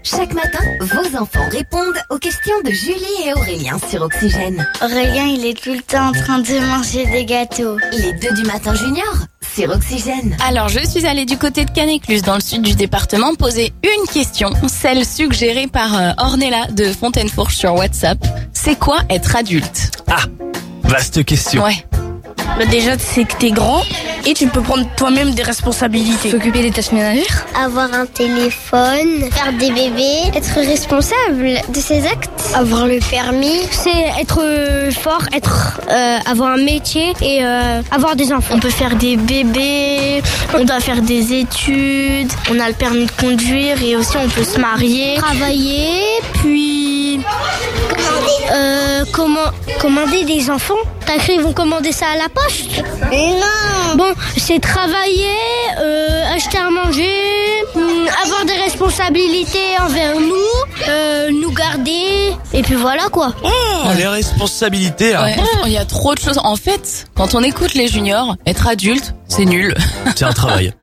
Chaque matin, vos enfants répondent aux questions de Julie et Aurélien sur Oxygène. Aurélien, il est tout le temps en train de manger des gâteaux. Les 2 du matin junior sur Oxygène. Alors, je suis allée du côté de Canécluse, dans le sud du département, poser une question, celle suggérée par Ornella de Fontaine-Fourche sur WhatsApp. C'est quoi être adulte? Ah, vaste question. Ouais. Déjà, c'est que t'es grand et tu peux prendre toi-même des responsabilités. S'occuper des tâches ménagères. Avoir un téléphone, faire des bébés, être responsable de ses actes, avoir le permis, c'est être fort, avoir un métier et avoir des enfants. On peut faire des bébés, on doit faire des études, on a le permis de conduire et aussi on peut se marier, Travailler, puis commander des enfants. T'as cru ils vont commander ça à la poste? Non. Bon, c'est travailler, acheter à manger, avoir des responsabilités envers nous, nous garder, et puis voilà quoi. Oh, les responsabilités là. Ouais. Il y a trop de choses. En fait, quand on écoute les juniors, être adulte, c'est nul. C'est un travail.